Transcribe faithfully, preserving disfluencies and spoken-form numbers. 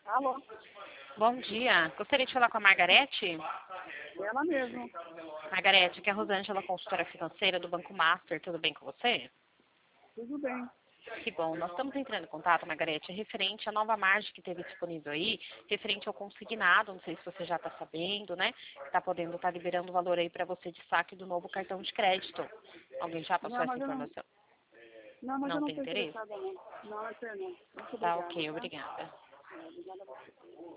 Alô? Bom dia. Gostaria de falar com a Margarete? Ela mesmo. Margarete, que é a Rosângela, consultora financeira do Banco Master. Tudo bem com você? Tudo bem. Que bom. Nós estamos entrando em contato, Margarete, referente à nova margem que teve disponível aí, referente ao consignado, não sei se você já está sabendo, né? Está podendo estar liberando o valor aí para você de saque do novo cartão de crédito. Alguém já passou Não, essa mas eu não, informação? não, mas eu Não não tem estou interesse? interessada não. Não, é não. Muito Tá obrigada, ok, tá? obrigada. É, obrigada a você.